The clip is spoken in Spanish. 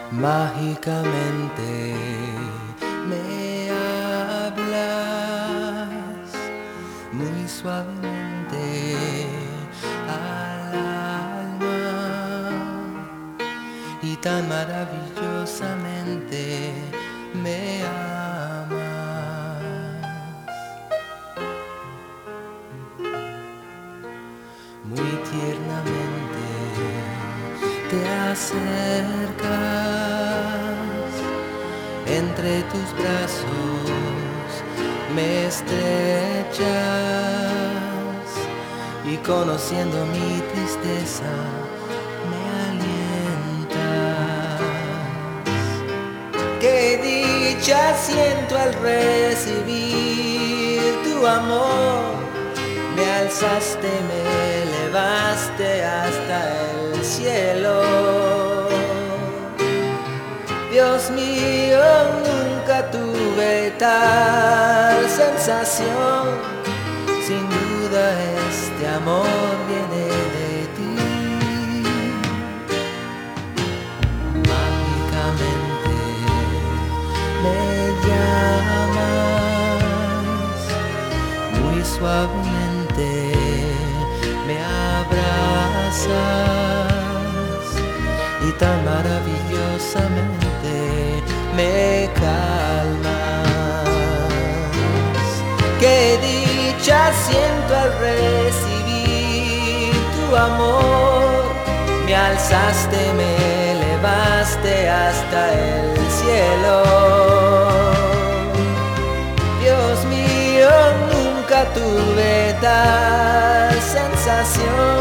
Mágicamente me hablas muy suavemente al alma y tan maravillosamente me amas. Muy tiernamente te acercas, entre tus brazos me estrechas y conociendo mi tristeza me alientas. Qué dicha siento al recibir tu amor, me alzaste, me elevaste hasta el cielo. Dios mío, nunca tuve tal sensación. Sin duda este amor viene de ti. Mágicamente me llamas, muy suavemente me abrazas y tan maravillosamente me calmas. Qué dicha siento al recibir tu amor, me alzaste, me elevaste hasta el cielo. Dios mío, nunca tuve tal sensación.